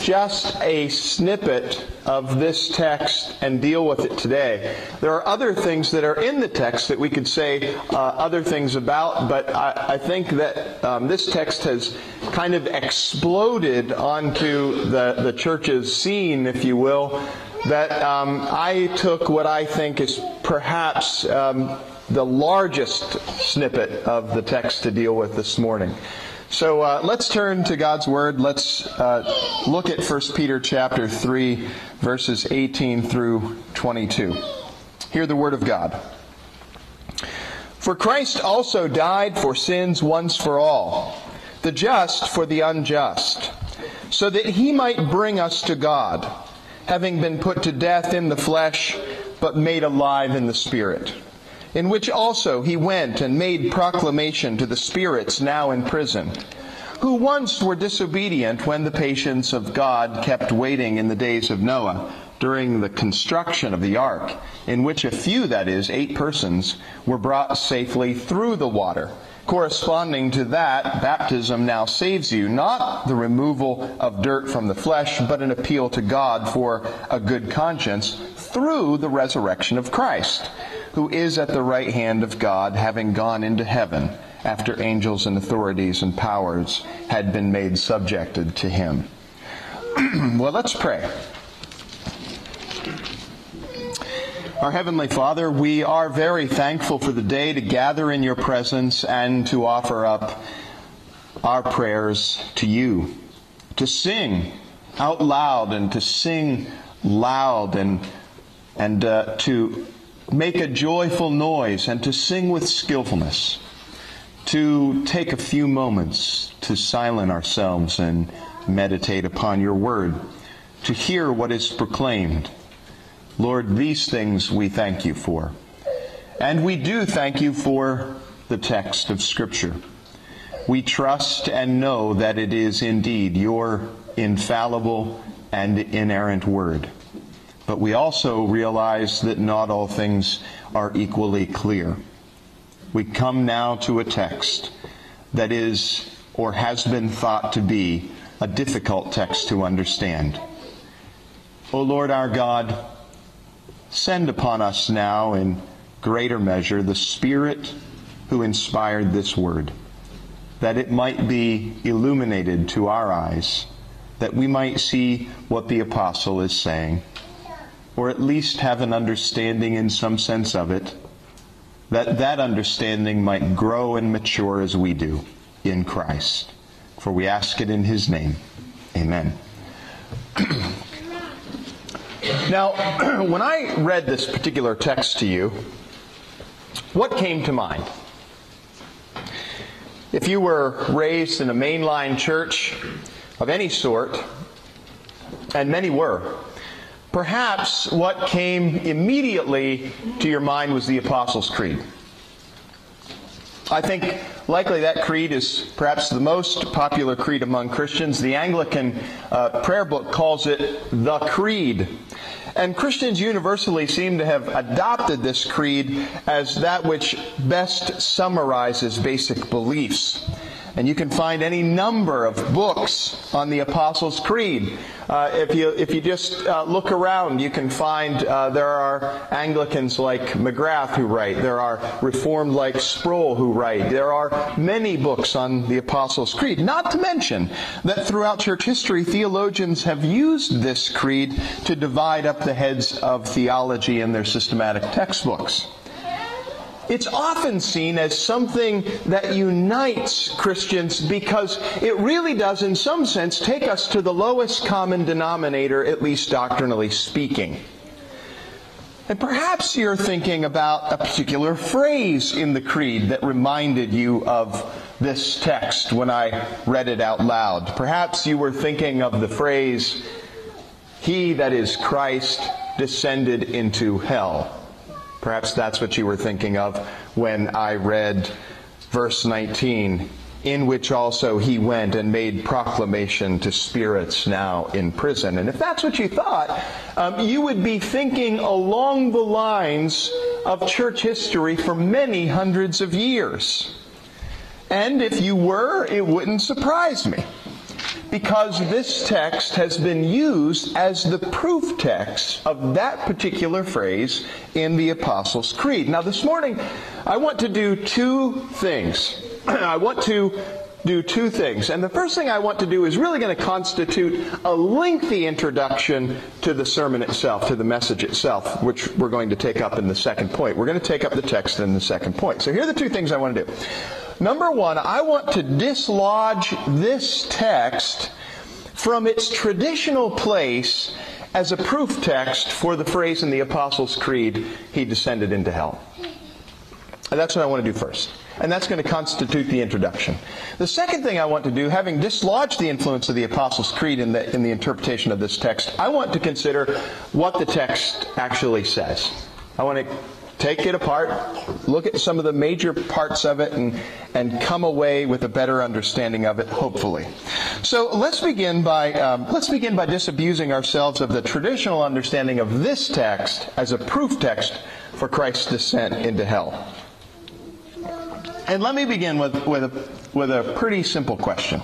just a snippet of this text and deal with it today. There are other things that are in the text that we could say other things about, but I think that this text has kind of exploded onto the church's scene, if you will, that I took what I think is perhaps the largest snippet of the text to deal with this morning. So let's turn to God's Word. Let's look at 1 Peter chapter 3, verses 18 through 22. Hear the Word of God. For Christ also died for sins once for all, the just for the unjust, so that he might bring us to God, having been put to death in the flesh, but made alive in the Spirit, in which also he went and made proclamation to the spirits now in prison, who once were disobedient when the patience of God kept waiting in the days of Noah, during the construction of the ark, in which a few, that is, 8 persons, were brought safely through the water. Corresponding to that, baptism now saves you, not the removal of dirt from the flesh, but an appeal to God for a good conscience through the resurrection of Christ, who is at the right hand of God, having gone into heaven, after angels and authorities and powers had been made subjected to him. Well, let's pray. Our Heavenly Father, we are very thankful for the day to gather in your presence and to offer up our prayers to you, to sing out loud and to sing loud and to make a joyful noise and to sing with skillfulness, to take a few moments to silence ourselves and meditate upon your word, to hear what is proclaimed. Lord, these things we thank you for. And we do thank you for the text of Scripture. We trust and know that it is indeed your infallible and inerrant word. But we also realize that not all things are equally clear. We come now to a text that is, or has been thought to be, a difficult text to understand. O Lord our God, send upon us now in greater measure the Spirit who inspired this word, that it might be illuminated to our eyes, that we might see what the apostle is saying, or at least have an understanding in some sense of it, that understanding might grow and mature as we do in Christ. For we ask it in his name. Amen. Now, when I read this particular text to you, what came to mind? If you were raised in a mainline church of any sort, and many were, perhaps what came immediately to your mind was the Apostles' Creed. I think likely that creed is perhaps the most popular creed among Christians. The Anglican prayer book calls it the Creed. And Christians universally seem to have adopted this creed as that which best summarizes basic beliefs. And you can find any number of books on the Apostles' Creed. If you just look around, you can find there are Anglicans like McGrath who write. There are Reformed like Sproul who write. There are many books on the Apostles' Creed. Not to mention that throughout church history, theologians have used this creed to divide up the heads of theology in their systematic textbooks. It's often seen as something that unites Christians because it really does, in some sense, take us to the lowest common denominator, at least doctrinally speaking. And perhaps you're thinking about a particular phrase in the Creed that reminded you of this text when I read it out loud. Perhaps you were thinking of the phrase, "He, that is Christ, descended into hell." Perhaps that's what you were thinking of when I read verse 19, in which also he went and made proclamation to spirits now in prison. And if that's what you thought, you would be thinking along the lines of church history for many hundreds of years. And if you were, it wouldn't surprise me. because this text has been used as the proof text of that particular phrase in the Apostles' Creed. Now this morning, I want to do two things. I want to do two things. And the first thing I want to do is really going to constitute a lengthy introduction to the sermon itself, to the message itself, which we're going to take up in the second point. We're going to take up the text in the second point. So here are the two things I want to do. Number one, I want to dislodge this text from its traditional place as a proof text for the phrase in the Apostles' Creed, He descended into hell. And that's what I want to do first. And that's going to constitute the introduction. The second thing I want to do, having dislodged the influence of the Apostles' Creed in the interpretation of this text, I want to consider what the text actually says. I want to take it apart, look at some of the major parts of it, and come away with a better understanding of it, hopefully. So let's begin by disabusing ourselves of the traditional understanding of this text as a proof text for Christ's descent into hell. And let me begin with a pretty simple question.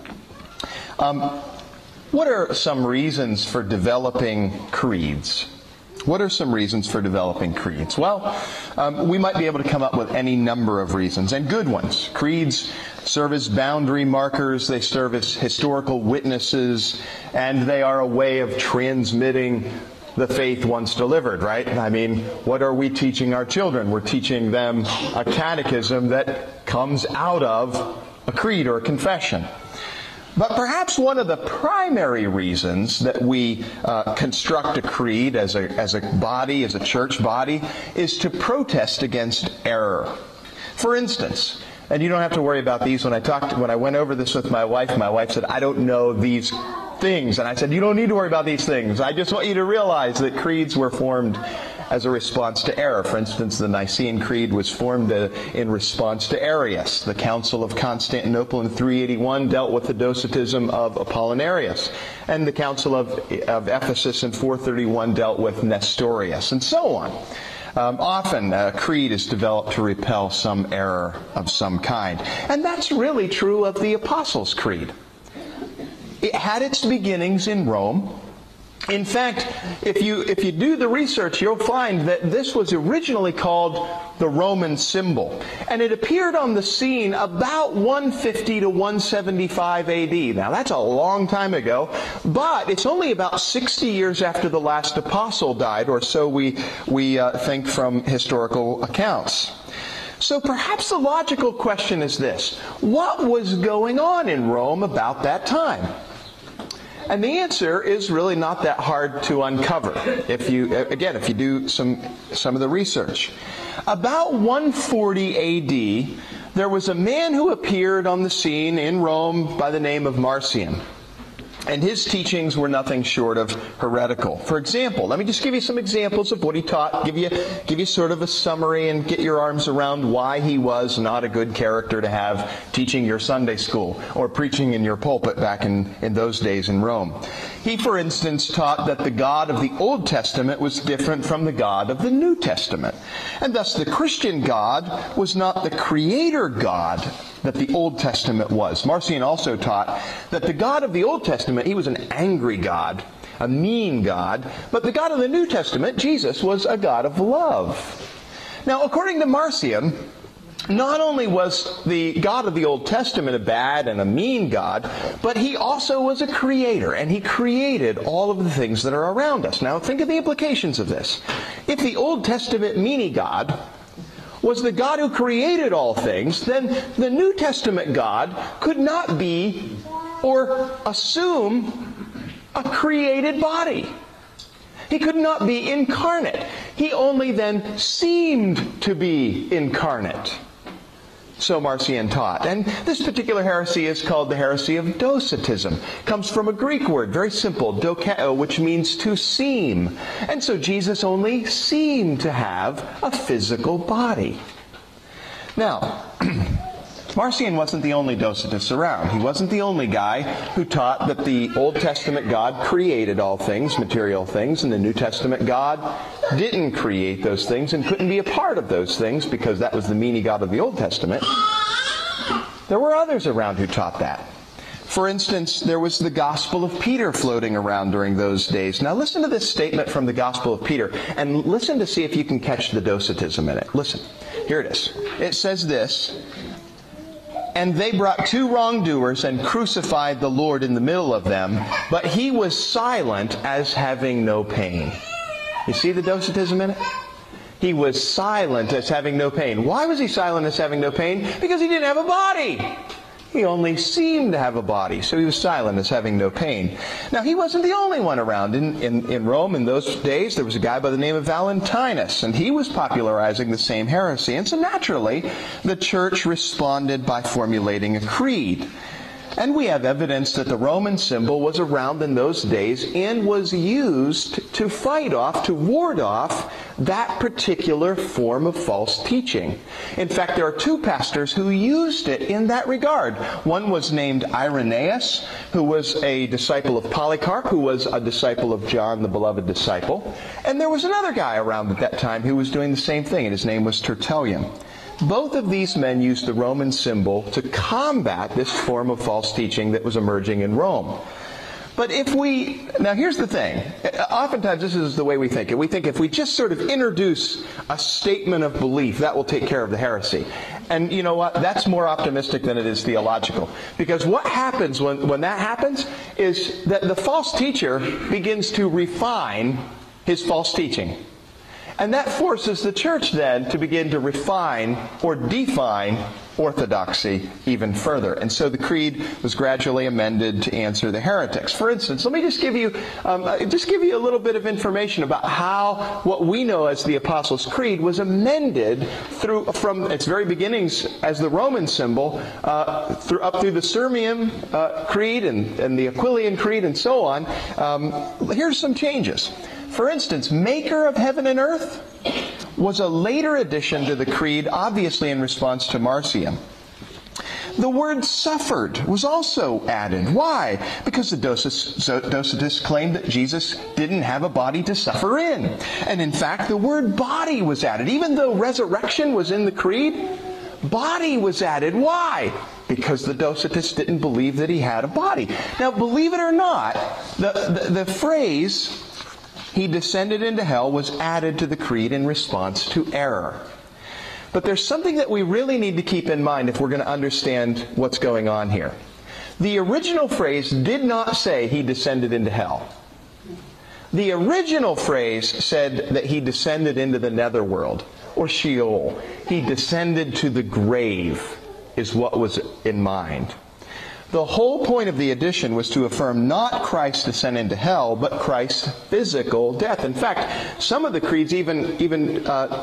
What are some reasons for developing creeds? What are some reasons for developing creeds? Well, we might be able to come up with any number of reasons, and good ones. Creeds serve as boundary markers, they serve as historical witnesses, and they are a way of transmitting the faith once delivered, right? I mean, what are we teaching our children? We're teaching them a catechism that comes out of a creed or a confession. But perhaps one of the primary reasons that we construct a creed as a body, as a church body, is to protest against error. For instance, and you don't have to worry about these. When I went over this with my wife said, I don't know these things. And I said, you don't need to worry about these things. I just want you to realize that creeds were formed as a response to error. For instance, the Nicene Creed was formed in response to Arius. The Council of Constantinople in 381 dealt with the Docetism of Apollinarius. And the Council of Ephesus in 431 dealt with Nestorius, and so on. Often a creed is developed to repel some error of some kind. And that's really true of the Apostles' Creed. It had its beginnings in Rome. In fact, if you do the research, you'll find that this was originally called the Roman symbol. And it appeared on the scene about 150 to 175 AD. Now, that's a long time ago, but it's only about 60 years after the last apostle died, or so we think from historical accounts. So perhaps the logical question is this: what was going on in Rome about that time? And the answer is really not that hard to uncover if you do some of the research. About 140 AD, there was a man who appeared on the scene in Rome by the name of Marcion. And his teachings were nothing short of heretical. For example, let me just give you some examples of what he taught, give you sort of a summary and get your arms around why he was not a good character to have teaching your Sunday school or preaching in your pulpit back in those days in Rome. He, for instance, taught that the God of the Old Testament was different from the God of the New Testament. And thus the Christian God was not the creator God that the Old Testament was. Marcion also taught that the God of the Old Testament, he was an angry God, a mean God, but the God of the New Testament, Jesus, was a God of love. Now, according to Marcion, not only was the God of the Old Testament a bad and a mean God, but he also was a creator, and he created all of the things that are around us. Now, think of the implications of this. If the Old Testament meanie God was the God who created all things, then the New Testament God could not be or assume a created body. He could not be incarnate. He only then seemed to be incarnate. So Marcion taught. And this particular heresy is called the heresy of Docetism. It comes from a Greek word, very simple, dokeo, which means to seem. And so Jesus only seemed to have a physical body. Now, Marcion wasn't the only Docetist around. He wasn't the only guy who taught that the Old Testament God created all things, material things, and the New Testament God didn't create those things and couldn't be a part of those things because that was the meanie God of the Old Testament. There were others around who taught that. For instance, there was the Gospel of Peter floating around during those days. Now listen to this statement from the Gospel of Peter, and listen to see if you can catch the Docetism in it. Listen, here it is. It says this, "And they brought two wrongdoers and crucified the Lord in the middle of them, but he was silent as having no pain." You see the Docetism in it? He was silent as having no pain. Why was he silent as having no pain? Because he didn't have a body. He only seemed to have a body, so he was silent as having no pain. Now, he wasn't the only one around. In Rome in those days, there was a guy by the name of Valentinus, and he was popularizing the same heresy. And so naturally, the church responded by formulating a creed. And we have evidence that the Roman symbol was around in those days and was used to fight off, to ward off that particular form of false teaching. In fact, there are two pastors who used it in that regard. One was named Irenaeus, who was a disciple of Polycarp, who was a disciple of John, the beloved disciple. And there was another guy around at that time who was doing the same thing, and his name was Tertullian. Both of these men used the Roman symbol to combat this form of false teaching that was emerging in Rome. But now here's the thing. Oftentimes this is the way we think it. We think if we just sort of introduce a statement of belief, that will take care of the heresy. And you know what? That's more optimistic than it is theological. Because what happens when that happens is that the false teacher begins to refine his false teaching. And that forces the church then to begin to refine or define orthodoxy even further. And so the creed was gradually amended to answer the heretics. For instance, let me just give you a little bit of information about how what we know as the Apostles' Creed was amended from its very beginnings as the Roman symbol up through the Sirmium Creed and the Aquilian Creed and so on. Here's some changes. For instance, Maker of heaven and earth was a later addition to the creed, obviously in response to Marcion. The word suffered was also added. Why? Because the Docetists claimed that Jesus didn't have a body to suffer in. And in fact, the word body was added. Even though resurrection was in the creed, body was added. Why? Because the Docetists didn't believe that he had a body. Now, believe it or not, the phrase, "He descended into hell," was added to the creed in response to error. But there's something that we really need to keep in mind if we're going to understand what's going on here. The original phrase did not say he descended into hell. The original phrase said that he descended into the netherworld, or Sheol. He descended to the grave, is what was in mind. The whole point of the addition was to affirm not Christ's descent into hell, but Christ's physical death. In fact, some of the creeds even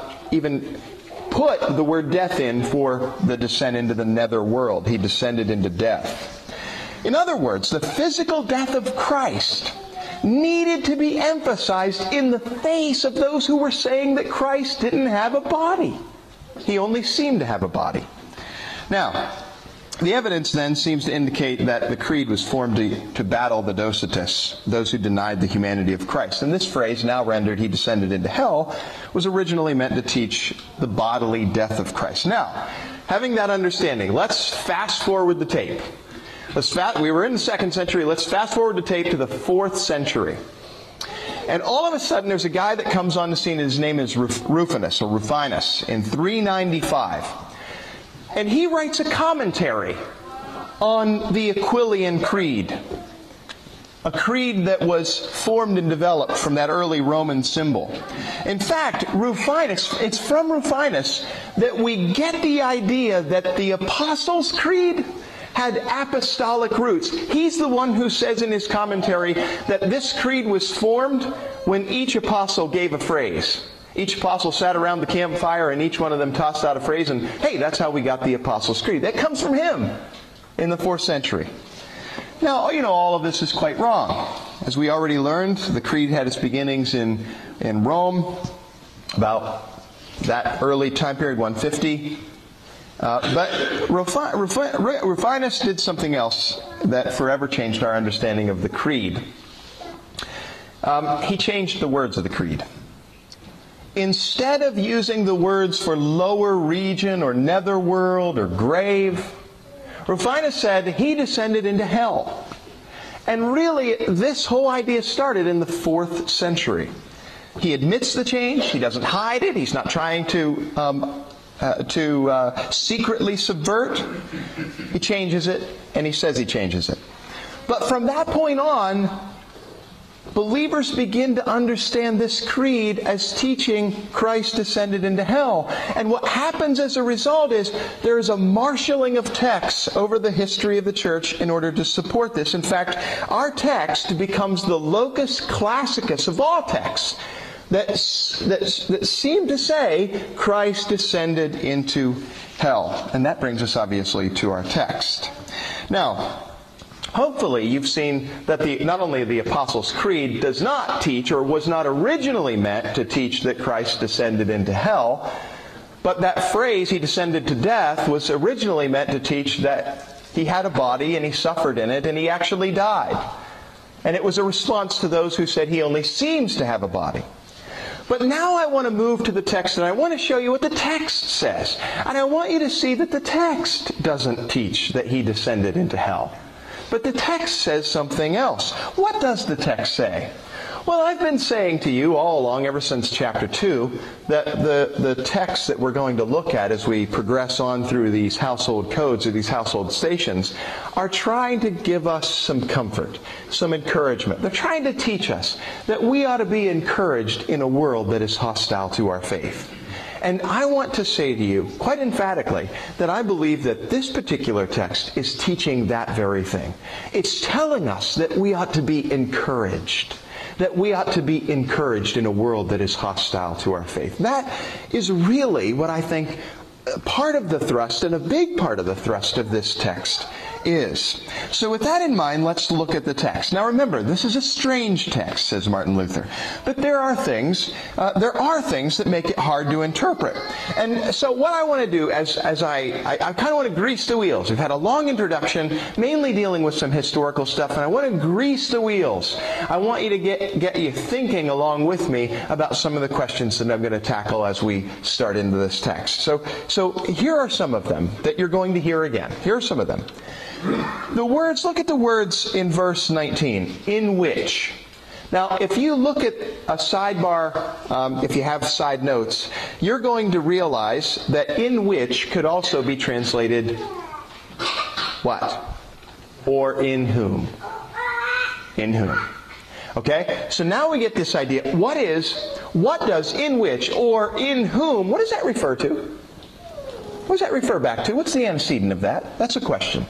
put the word death in for the descent into the nether world. He descended into death. In other words, the physical death of Christ needed to be emphasized in the face of those who were saying that Christ didn't have a body. He only seemed to have a body. Now, the evidence then seems to indicate that the creed was formed to battle the Docetists, those who denied the humanity of Christ. And this phrase, now rendered "he descended into hell," was originally meant to teach the bodily death of Christ. Now, having that understanding, let's fast forward the tape. We were in the 2nd century. Let's fast forward the tape to the 4th century. And all of a sudden, there's a guy that comes on the scene, and his name is Rufinus, in 395. And he writes a commentary on the Aquilian Creed, a creed that was formed and developed from that early Roman symbol. In fact, it's from Rufinus that we get the idea that the Apostles' Creed had apostolic roots. He's the one who says in his commentary that this creed was formed when each apostle gave a phrase. Each apostle sat around the campfire and each one of them tossed out a phrase, and hey, that's how we got the Apostles' Creed. That comes from him in the 4th century. Now, all of this is quite wrong. As we already learned, the creed had its beginnings in Rome, about that early time period, 150. But Rufinus did something else that forever changed our understanding of the creed. He changed the words of the creed. Instead of using the words for lower region or netherworld or grave, Rufinus said he descended into hell. And really, this whole idea started in the 4th century. He admits the change. He doesn't hide it. He's not trying to secretly subvert. He changes it, and he says he changes it. But from that point on, believers begin to understand this creed as teaching Christ descended into hell. And what happens as a result is there is a marshaling of texts over the history of the church in order to support this. In fact, our text becomes the locus classicus of all texts that seem to say Christ descended into hell. And that brings us obviously to our text. Now, hopefully you've seen that not only the Apostles' Creed does not teach, or was not originally meant to teach, that Christ descended into hell, but that phrase, he descended to death, was originally meant to teach that he had a body and he suffered in it and he actually died. And it was a response to those who said he only seems to have a body. But now I want to move to the text, and I want to show you what the text says. And I want you to see that the text doesn't teach that he descended into hell. But the text says something else. What does the text say? Well, I've been saying to you all along, ever since chapter 2, that the text that we're going to look at as we progress on through these household codes or these household stations are trying to give us some comfort, some encouragement. They're trying to teach us that we ought to be encouraged in a world that is hostile to our faith. And I want to say to you, quite emphatically, that I believe that this particular text is teaching that very thing. It's telling us that we ought to be encouraged. That we ought to be encouraged in a world that is hostile to our faith. That is really what I think part of the thrust, and a big part of the thrust of this text is. So with that in mind, let's look at the text. Now remember, this is a strange text, says Martin Luther. But there are things that make it hard to interpret. And so what I want to do, as I kind of want to grease the wheels. We've had a long introduction, mainly dealing with some historical stuff, and I want to grease the wheels. I want you to get you thinking along with me about some of the questions that I'm going to tackle as we start into this text. So here are some of them that you're going to hear again. Here are some of them. The words, look at the words in verse 19, in which. Now, if you look at a sidebar, if you have side notes, you're going to realize that in which could also be translated what? Or in whom. In whom. Okay? So now we get this idea. What does in which or in whom, what does that refer to? What does that refer back to? What's the antecedent of that? That's a question.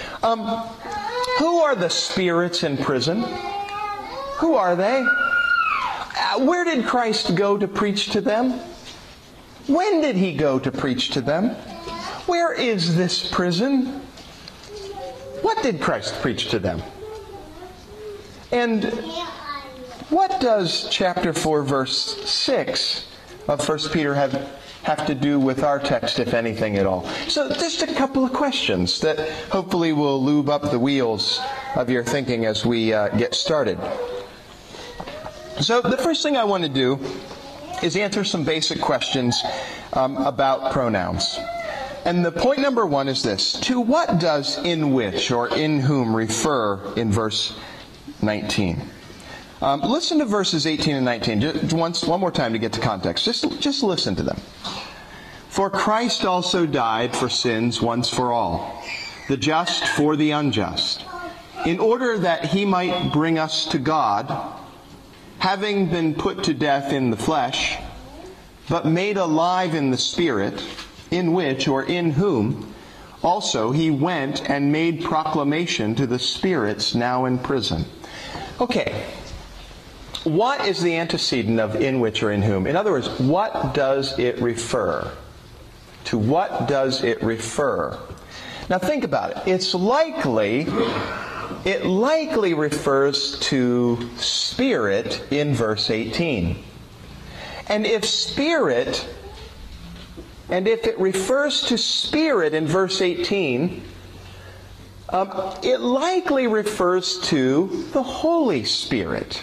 Who are the spirits in prison? Who are they? Where did Christ go to preach to them? When did he go to preach to them? Where is this prison? What did Christ preach to them? And what does chapter 4, verse 6 of 1 Peter have to do with our text, if anything at all? So just a couple of questions that hopefully will lube up the wheels of your thinking as we get started. So the first thing I want to do is answer some basic questions about pronouns. And the point number one is this. To what does in which or in whom refer in verse 19? Listen to verses 18 and 19 just one more time to get to context. Just listen to them. For Christ also died for sins once for all, the just for the unjust, in order that he might bring us to God, having been put to death in the flesh, but made alive in the Spirit, in which or in whom also he went and made proclamation to the spirits now in prison. Okay. What is the antecedent of in which or in whom? In other words, what does it refer? To what does it refer? Now think about it. It likely refers to Spirit in verse 18. And if it refers to Spirit in verse 18, it likely refers to the Holy Spirit.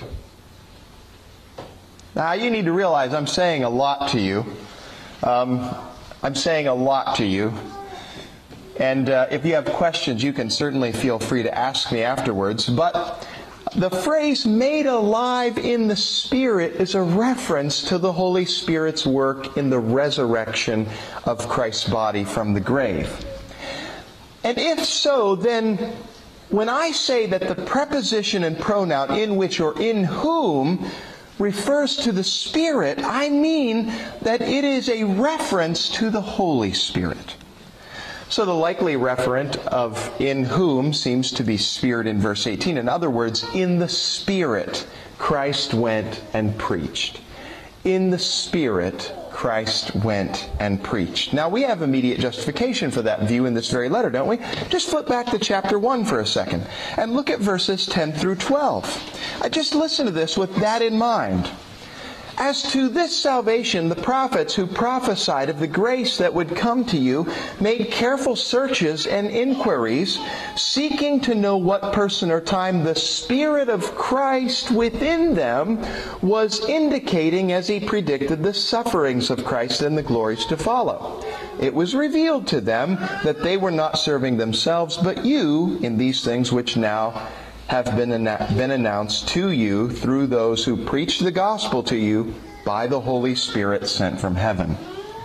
Now, you need to realize I'm saying a lot to you. I'm saying a lot to you. And if you have questions, you can certainly feel free to ask me afterwards. But the phrase made alive in the Spirit is a reference to the Holy Spirit's work in the resurrection of Christ's body from the grave. And if so, then when I say that the preposition and pronoun in which or in whom refers to the Spirit, I mean that it is a reference to the Holy Spirit. So the likely referent of in whom seems to be Spirit in verse 18. In other words, in the Spirit, Christ went and preached. In the Spirit, Christ went and preached. Now, we have immediate justification for that view in this very letter, don't we? Just flip back to chapter 1 for a second and look at verses 10 through 12. Just listen to this with that in mind. As to this salvation, the prophets who prophesied of the grace that would come to you made careful searches and inquiries, seeking to know what person or time the Spirit of Christ within them was indicating as he predicted the sufferings of Christ and the glories to follow. It was revealed to them that they were not serving themselves, but you in these things which now have been announced to you through those who preach the gospel to you by the Holy Spirit sent from heaven.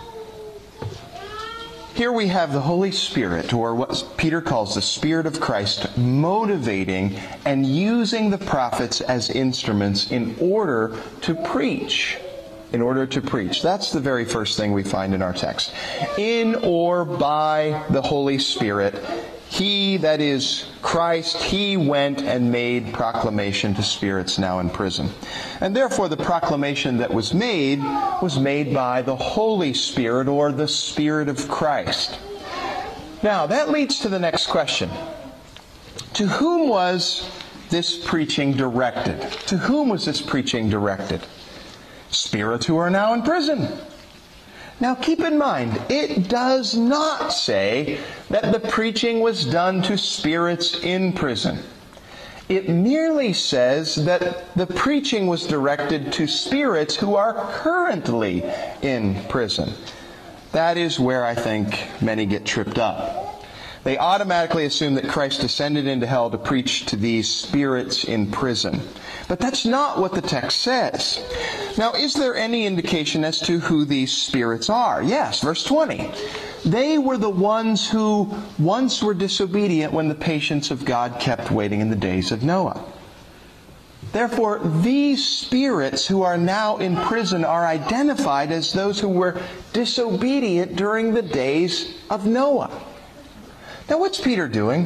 Here we have the Holy Spirit, or what Peter calls the Spirit of Christ, motivating and using the prophets as instruments in order to preach. In order to preach. That's the very first thing we find in our text. In or by the Holy Spirit, He, that is Christ, He went and made proclamation to spirits now in prison. And therefore the proclamation that was made by the Holy Spirit, or the Spirit of Christ. Now, that leads to the next question. To whom was this preaching directed? To whom was this preaching directed? Spirits who are now in prison. Now keep in mind, it does not say that the preaching was done to spirits in prison. It merely says that the preaching was directed to spirits who are currently in prison. That is where I think many get tripped up. They automatically assume that Christ descended into hell to preach to these spirits in prison. But that's not what the text says. Now, is there any indication as to who these spirits are? Yes, verse 20. They were the ones who once were disobedient when the patience of God kept waiting in the days of Noah. Therefore, these spirits who are now in prison are identified as those who were disobedient during the days of Noah. Now, what's Peter doing?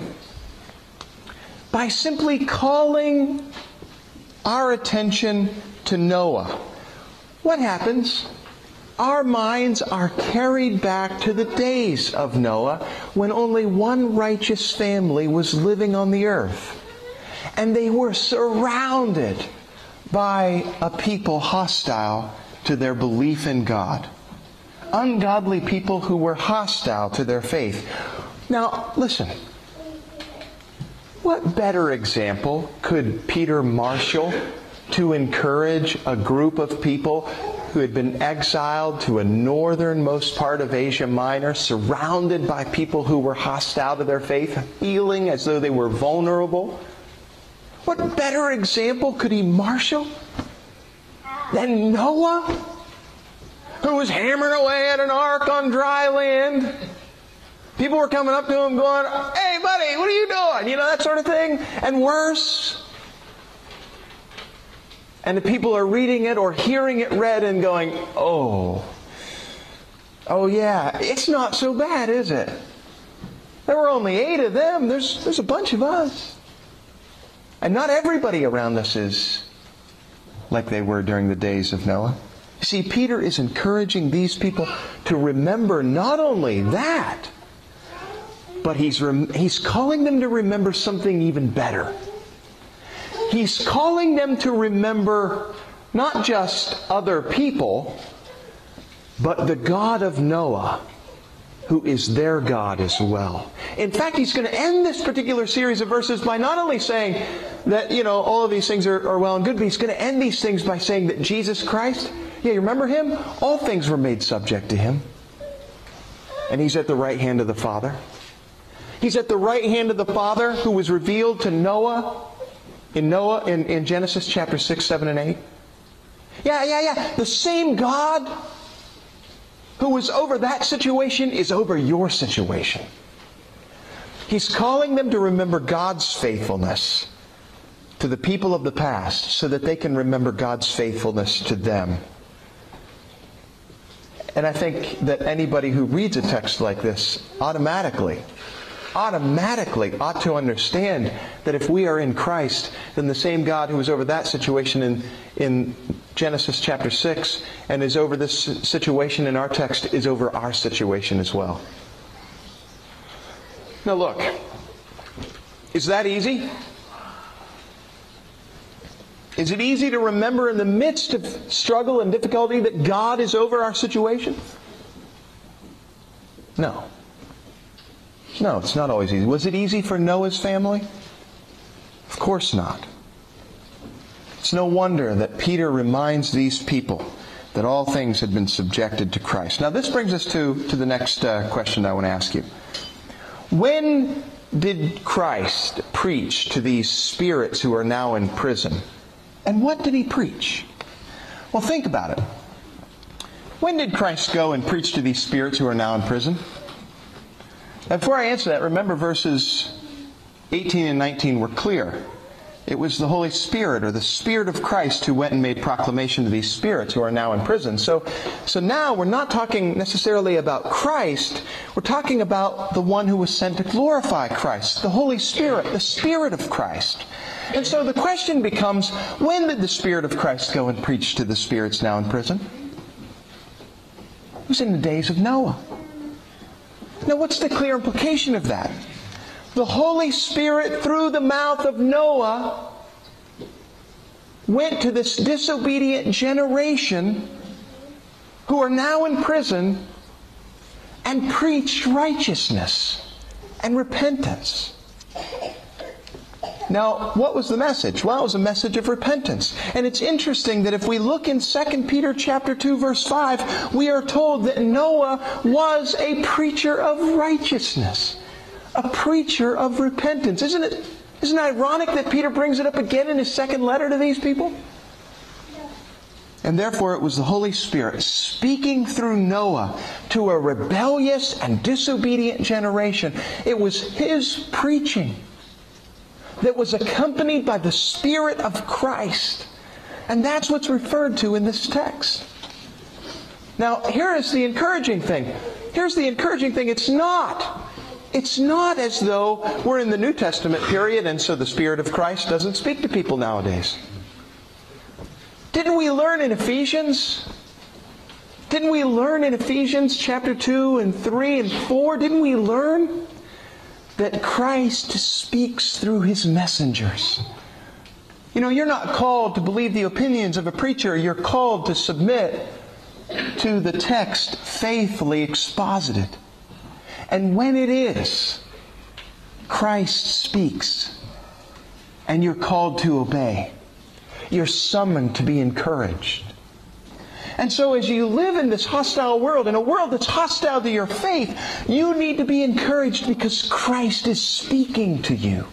By simply calling our attention to Noah, what happens? Our minds are carried back to the days of Noah, when only one righteous family was living on the earth. And they were surrounded by a people hostile to their belief in God. Ungodly people who were hostile to their faith. Now, listen. What better example could Peter marshal to encourage a group of people who had been exiled to a northernmost part of Asia Minor, surrounded by people who were hostile to their faith, feeling as though they were vulnerable? What better example could he marshal than Noah, who was hammering away at an ark on dry land? People were coming up to him going, "Hey, buddy, what are you doing?" You know, that sort of thing. And worse. And the people are reading it or hearing it read and going, oh yeah, it's not so bad, is it? There were only 8 of them. There's a bunch of us. And not everybody around us is like they were during the days of Noah. You see, Peter is encouraging these people to remember not only that, but he's calling them to remember something even better. He's calling them to remember not just other people, but the God of Noah, who is their God as well. In fact, he's going to end this particular series of verses by not only saying that, all of these things are well and good, but he's going to end these things by saying that Jesus Christ, you remember him? All things were made subject to him. And he's at the right hand of the Father. He's at the right hand of the Father who was revealed to Noah in Genesis chapter 6, 7, and 8. Yeah. The same God who was over that situation is over your situation. He's calling them to remember God's faithfulness to the people of the past so that they can remember God's faithfulness to them. And I think that anybody who reads a text like this automatically ought to understand that if we are in Christ, then the same God who was over that situation in Genesis chapter 6 and is over this situation in our text is over our situation as well. Now look, is that easy? Is it easy to remember in the midst of struggle and difficulty that God is over our situation? No. No, it's not always easy. Was it easy for Noah's family? Of course not. It's no wonder that Peter reminds these people that all things had been subjected to Christ. Now this brings us to the next question I want to ask you. When did Christ preach to these spirits who are now in prison? And what did He preach? Well, think about it. When did Christ go and preach to these spirits who are now in prison? Now, before I answer that, remember verses 18 and 19 were clear. It was the Holy Spirit, or the Spirit of Christ, who went and made proclamation to these spirits who are now in prison. So now we're not talking necessarily about Christ. We're talking about the one who was sent to glorify Christ, the Holy Spirit, the Spirit of Christ. And so the question becomes, when did the Spirit of Christ go and preach to the spirits now in prison? It was in the days of Noah. Now, what's the clear implication of that? The Holy Spirit, through the mouth of Noah, went to this disobedient generation who are now in prison and preached righteousness and repentance. Now, what was the message? Well, it was a message of repentance. And it's interesting that if we look in 2 Peter chapter 2, verse 5, we are told that Noah was a preacher of righteousness, a preacher of repentance. Isn't it ironic that Peter brings it up again in his second letter to these people? And therefore it was the Holy Spirit speaking through Noah to a rebellious and disobedient generation. It was His preaching that was accompanied by the Spirit of Christ. And that's what's referred to in this text. Now, here is the encouraging thing. Here's the encouraging thing. It's not as though we're in the New Testament period and so the Spirit of Christ doesn't speak to people nowadays. Didn't we learn in Ephesians? Didn't we learn in Ephesians chapter 2 and 3 and 4? Didn't we learn that Christ speaks through His messengers? You know, you're not called to believe the opinions of a preacher. You're called to submit to the text faithfully exposited. And when it is, Christ speaks, and you're called to obey. You're summoned to be encouraged. And so as you live in this hostile world, in a world that's hostile to your faith, you need to be encouraged because Christ is speaking to you.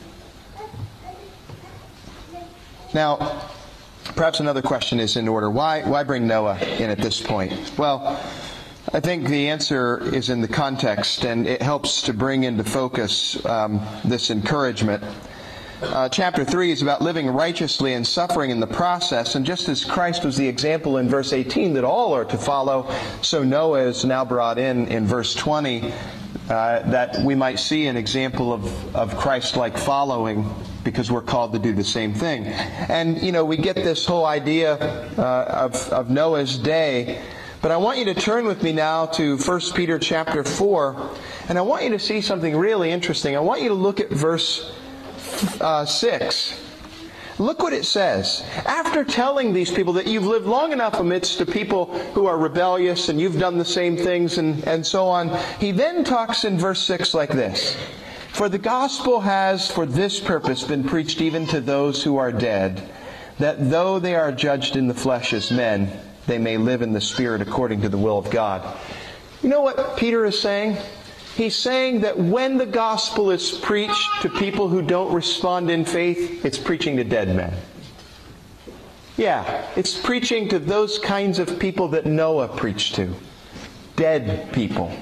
Now, perhaps another question is in order. Why bring Noah in at this point? Well, I think the answer is in the context, and it helps to bring into focus this encouragement. Chapter 3 is about living righteously and suffering in the process. And just as Christ was the example in verse 18 that all are to follow, so Noah is now brought in verse 20 that we might see an example of Christ-like following because we're called to do the same thing. And, you know, we get this whole idea of Noah's day. But I want you to turn with me now to 1 Peter chapter 4. And I want you to see something really interesting. I want you to look at verse 6. Look what it says. After telling these people that you've lived long enough amidst the people who are rebellious and you've done the same things and so on, he then talks in verse 6 like this. For the gospel has for this purpose been preached even to those who are dead, that though they are judged in the flesh as men, they may live in the Spirit according to the will of God. You know what Peter is saying? He's saying that when the gospel is preached to people who don't respond in faith, it's preaching to dead men. Yeah, it's preaching to those kinds of people that Noah preached to. Dead people.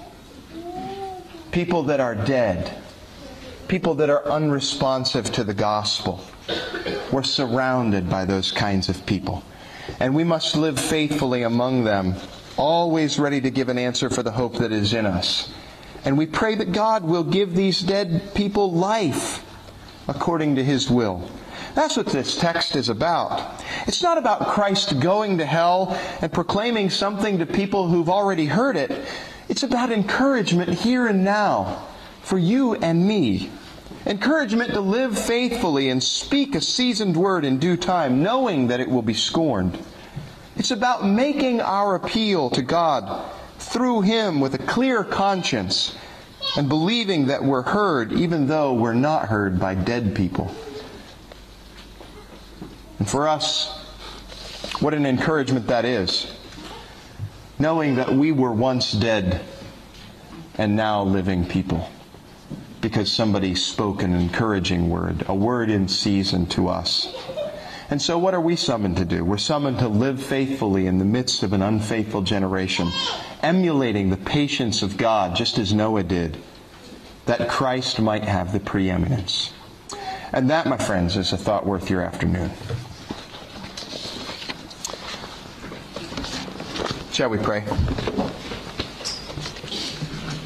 People that are dead. People that are unresponsive to the gospel. We're surrounded by those kinds of people. And we must live faithfully among them, always ready to give an answer for the hope that is in us. And we pray that God will give these dead people life according to His will. That's what this text is about. It's not about Christ going to hell and proclaiming something to people who've already heard it. It's about encouragement here and now for you and me. Encouragement to live faithfully and speak a seasoned word in due time, knowing that it will be scorned. It's about making our appeal to God through Him with a clear conscience and believing that we're heard even though we're not heard by dead people. And for us, what an encouragement that is. Knowing that we were once dead and now living people. Because somebody spoke an encouraging word, a word in season to us. And so what are we summoned to do? We're summoned to live faithfully in the midst of an unfaithful generation, emulating the patience of God, just as Noah did, that Christ might have the preeminence. And that, my friends, is a thought worth your afternoon. Shall we pray?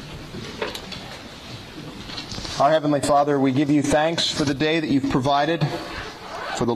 Our Heavenly Father, we give you thanks for the day that you've provided.